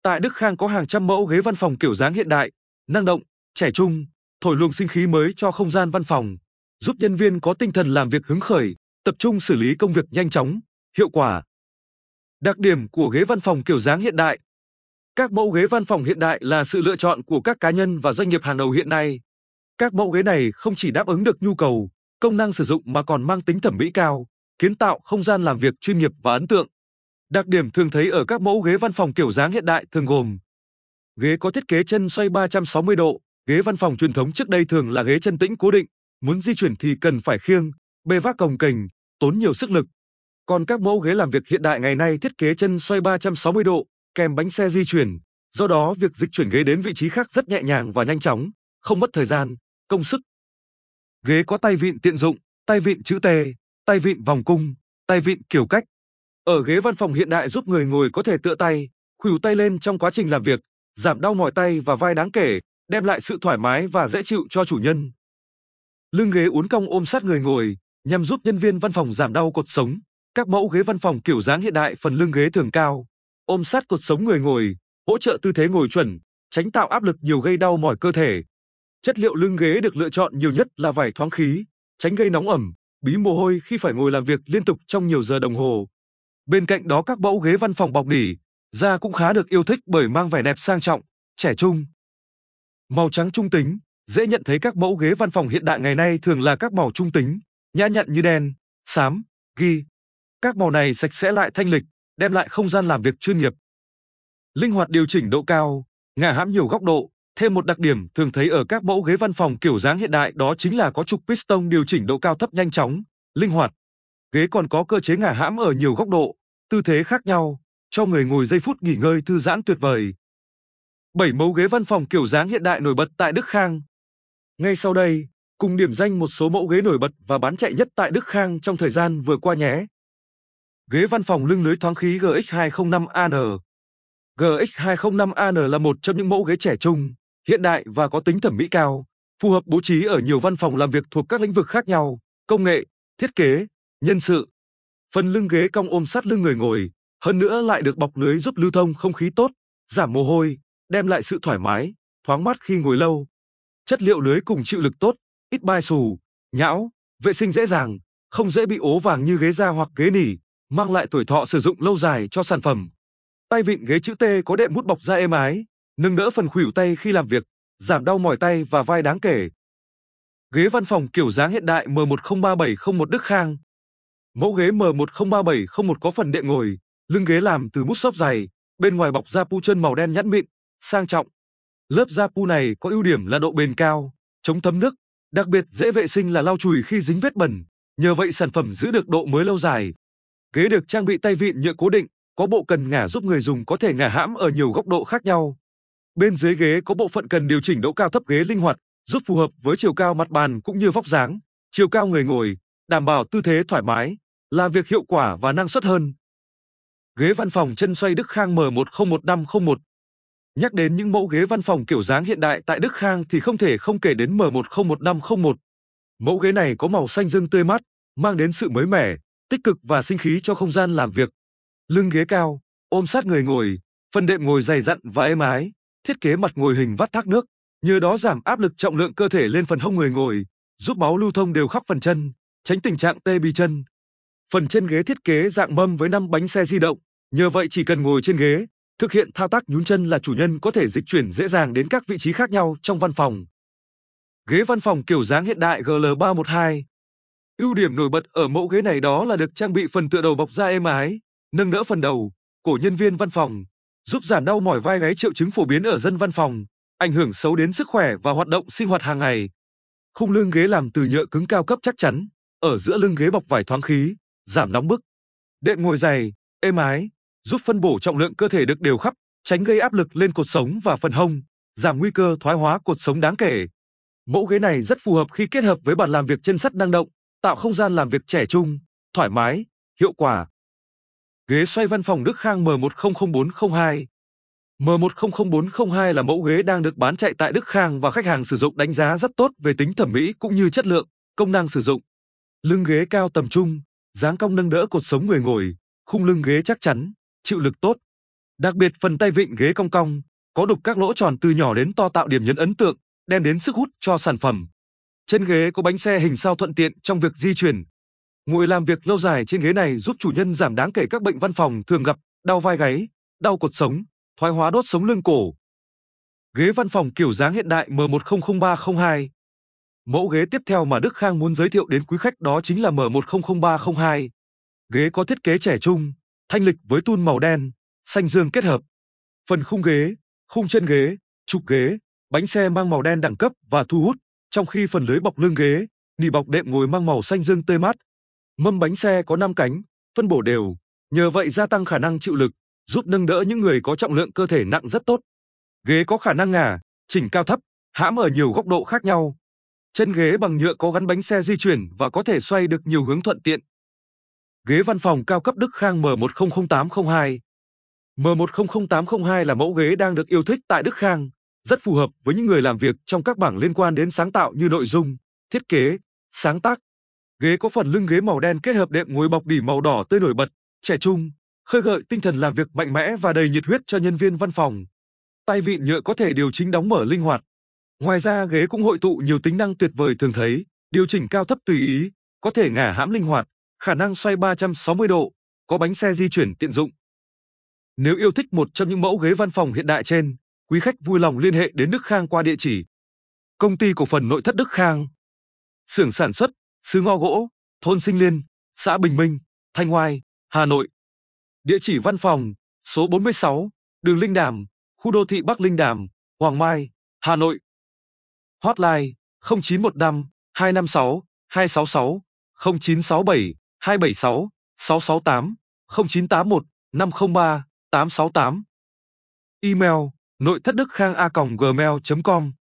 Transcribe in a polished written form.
Tại Đức Khang có hàng trăm mẫu ghế văn phòng kiểu dáng hiện đại, năng động, trẻ trung, thổi luồng sinh khí mới cho không gian văn phòng, giúp nhân viên có tinh thần làm việc hứng khởi, tập trung xử lý công việc nhanh chóng, hiệu quả. Đặc điểm của ghế văn phòng kiểu dáng hiện đại. Các mẫu ghế văn phòng hiện đại là sự lựa chọn của các cá nhân và doanh nghiệp hàng đầu hiện nay. Các mẫu ghế này không chỉ đáp ứng được nhu cầu, công năng sử dụng mà còn mang tính thẩm mỹ cao, kiến tạo không gian làm việc chuyên nghiệp và ấn tượng. Đặc điểm thường thấy ở các mẫu ghế văn phòng kiểu dáng hiện đại thường gồm: ghế có thiết kế chân xoay 360 độ, ghế văn phòng truyền thống trước đây thường là ghế chân tĩnh cố định, muốn di chuyển thì cần phải khiêng, bê vác cồng kềnh, tốn nhiều sức lực. Còn các mẫu ghế làm việc hiện đại ngày nay thiết kế chân xoay 360 độ, kèm bánh xe di chuyển, do đó việc dịch chuyển ghế đến vị trí khác rất nhẹ nhàng và nhanh chóng, không mất thời gian, công sức. Ghế có tay vịn tiện dụng, tay vịn chữ T, tay vịn vòng cung, tay vịn kiểu cách. Ở ghế văn phòng hiện đại giúp người ngồi có thể tựa tay, khuỷu tay lên trong quá trình làm việc, giảm đau mỏi tay và vai đáng kể, đem lại sự thoải mái và dễ chịu cho chủ nhân. Lưng ghế uốn cong ôm sát người ngồi, nhằm giúp nhân viên văn phòng giảm đau cột sống. Các mẫu ghế văn phòng kiểu dáng hiện đại phần lưng ghế thường cao, ôm sát cột sống người ngồi, hỗ trợ tư thế ngồi chuẩn, tránh tạo áp lực nhiều gây đau mỏi cơ thể. Chất liệu lưng ghế được lựa chọn nhiều nhất là vải thoáng khí, tránh gây nóng ẩm, bí mồ hôi khi phải ngồi làm việc liên tục trong nhiều giờ đồng hồ. Bên cạnh đó các mẫu ghế văn phòng bọc nỉ, da cũng khá được yêu thích bởi mang vẻ đẹp sang trọng, trẻ trung. Màu trắng trung tính, dễ nhận thấy các mẫu ghế văn phòng hiện đại ngày nay thường là các màu trung tính, nhã nhặn như đen, xám, ghi. Các màu này sạch sẽ lại thanh lịch, đem lại không gian làm việc chuyên nghiệp. Linh hoạt điều chỉnh độ cao, ngả hãm nhiều góc độ. Thêm một đặc điểm thường thấy ở các mẫu ghế văn phòng kiểu dáng hiện đại đó chính là có trục piston điều chỉnh độ cao thấp nhanh chóng, linh hoạt. Ghế còn có cơ chế ngả hãm ở nhiều góc độ, tư thế khác nhau, cho người ngồi giây phút nghỉ ngơi thư giãn tuyệt vời. 7 mẫu ghế văn phòng kiểu dáng hiện đại nổi bật tại Đức Khang. Ngay sau đây, cùng điểm danh một số mẫu ghế nổi bật và bán chạy nhất tại Đức Khang trong thời gian vừa qua nhé. Ghế văn phòng lưng lưới thoáng khí GX205AN. GX205AN là một trong những mẫu ghế trẻ trung, hiện đại và có tính thẩm mỹ cao, phù hợp bố trí ở nhiều văn phòng làm việc thuộc các lĩnh vực khác nhau, công nghệ, thiết kế, nhân sự. Phần lưng ghế cong ôm sát lưng người ngồi, hơn nữa lại được bọc lưới giúp lưu thông không khí tốt, giảm mồ hôi, đem lại sự thoải mái, thoáng mát khi ngồi lâu. Chất liệu lưới cùng chịu lực tốt, ít bai xù, nhão, vệ sinh dễ dàng, không dễ bị ố vàng như ghế da hoặc ghế nỉ, mang lại tuổi thọ sử dụng lâu dài cho sản phẩm. Tay vịn ghế chữ T có đệm mút bọc da êm ái, nâng đỡ phần khuỷu tay khi làm việc, giảm đau mỏi tay và vai đáng kể. Ghế văn phòng kiểu dáng hiện đại M103701 Đức Khang. Mẫu ghế M103701 có phần đệm ngồi, lưng ghế làm từ mút xốp dày, bên ngoài bọc da pu chân màu đen nhẵn mịn, sang trọng. Lớp da pu này có ưu điểm là độ bền cao, chống thấm nước, đặc biệt dễ vệ sinh là lau chùi khi dính vết bẩn, nhờ vậy sản phẩm giữ được độ mới lâu dài. Ghế được trang bị tay vịn nhựa cố định, có bộ cần ngả giúp người dùng có thể ngả hãm ở nhiều góc độ khác nhau. Bên dưới ghế có bộ phận cần điều chỉnh độ cao thấp ghế linh hoạt, giúp phù hợp với chiều cao mặt bàn cũng như vóc dáng, chiều cao người ngồi, đảm bảo tư thế thoải mái, làm việc hiệu quả và năng suất hơn. Ghế văn phòng chân xoay Đức Khang M101501. Nhắc đến những mẫu ghế văn phòng kiểu dáng hiện đại tại Đức Khang thì không thể không kể đến M101501. Mẫu ghế này có màu xanh dương tươi mát, mang đến sự mới mẻ, tích cực và sinh khí cho không gian làm việc. Lưng ghế cao, ôm sát người ngồi, phần đệm ngồi dày dặn và êm ái, thiết kế mặt ngồi hình vắt thác nước, nhờ đó giảm áp lực trọng lượng cơ thể lên phần hông người ngồi, giúp máu lưu thông đều khắp phần chân, tránh tình trạng tê bì chân. Phần chân ghế thiết kế dạng mâm với 5 bánh xe di động, nhờ vậy chỉ cần ngồi trên ghế, thực hiện thao tác nhún chân là chủ nhân có thể dịch chuyển dễ dàng đến các vị trí khác nhau trong văn phòng. Ghế văn phòng kiểu dáng hiện đại GL312. Ưu điểm nổi bật ở mẫu ghế này đó là được trang bị phần tựa đầu bọc da êm ái, nâng đỡ phần đầu, cổ nhân viên văn phòng, giúp giảm đau mỏi vai gáy triệu chứng phổ biến ở dân văn phòng, ảnh hưởng xấu đến sức khỏe và hoạt động sinh hoạt hàng ngày. Khung lưng ghế làm từ nhựa cứng cao cấp chắc chắn, ở giữa lưng ghế bọc vải thoáng khí, giảm nóng bức. Đệm ngồi dày, êm ái, giúp phân bổ trọng lượng cơ thể được đều khắp, tránh gây áp lực lên cột sống và phần hông, giảm nguy cơ thoái hóa cột sống đáng kể. Mẫu ghế này rất phù hợp khi kết hợp với bàn làm việc chân sắt năng động, tạo không gian làm việc trẻ trung, thoải mái, hiệu quả. Ghế xoay văn phòng Đức Khang M100402. M100402 là mẫu ghế đang được bán chạy tại Đức Khang và khách hàng sử dụng đánh giá rất tốt về tính thẩm mỹ cũng như chất lượng, công năng sử dụng. Lưng ghế cao tầm trung, dáng cong nâng đỡ cột sống người ngồi, khung lưng ghế chắc chắn, chịu lực tốt. Đặc biệt phần tay vịn ghế cong cong, có đục các lỗ tròn từ nhỏ đến to tạo điểm nhấn ấn tượng, đem đến sức hút cho sản phẩm. Trên ghế có bánh xe hình sao thuận tiện trong việc di chuyển. Ngồi làm việc lâu dài trên ghế này giúp chủ nhân giảm đáng kể các bệnh văn phòng thường gặp, đau vai gáy, đau cột sống, thoái hóa đốt sống lưng cổ. Ghế văn phòng kiểu dáng hiện đại M1000302. Mẫu ghế tiếp theo mà Đức Khang muốn giới thiệu đến quý khách đó chính là M1000302. Ghế có thiết kế trẻ trung, thanh lịch với tun màu đen, xanh dương kết hợp. Phần khung ghế, khung chân ghế, trục ghế, bánh xe mang màu đen đẳng cấp và thu hút, trong khi phần lưới bọc lưng ghế, nỉ bọc đệm ngồi mang màu xanh dương tươi mát. Mâm bánh xe có 5 cánh, phân bổ đều, nhờ vậy gia tăng khả năng chịu lực, giúp nâng đỡ những người có trọng lượng cơ thể nặng rất tốt. Ghế có khả năng ngả, chỉnh cao thấp, hãm ở nhiều góc độ khác nhau. Chân ghế bằng nhựa có gắn bánh xe di chuyển và có thể xoay được nhiều hướng thuận tiện. Ghế văn phòng cao cấp Đức Khang M1000802. M1000802 là mẫu ghế đang được yêu thích tại Đức Khang, rất phù hợp với những người làm việc trong các mảng liên quan đến sáng tạo như nội dung, thiết kế, sáng tác. Ghế có phần lưng ghế màu đen kết hợp đệm ngồi bọc đỉ màu đỏ tươi nổi bật, trẻ trung, khơi gợi tinh thần làm việc mạnh mẽ và đầy nhiệt huyết cho nhân viên văn phòng. Tay vịn nhựa có thể điều chỉnh đóng mở linh hoạt. Ngoài ra ghế cũng hội tụ nhiều tính năng tuyệt vời thường thấy, điều chỉnh cao thấp tùy ý, có thể ngả hãm linh hoạt, khả năng xoay 360 độ, có bánh xe di chuyển tiện dụng. Nếu yêu thích một trong những mẫu ghế văn phòng hiện đại trên, quý khách vui lòng liên hệ đến Đức Khang qua địa chỉ: Công ty cổ phần Nội thất Đức Khang, xưởng sản xuất, xứ Ngọ Gỗ, thôn Sinh Liên, xã Bình Minh, Thanh Oai, Hà Nội. Địa chỉ văn phòng: số 46, đường Linh Đàm, khu đô thị Bắc Linh Đàm, Hoàng Mai, Hà Nội. Hotline: 0915 256 266, 0967 276 668, 0981 503 868. Email: nội thất đức khang a.gmail.com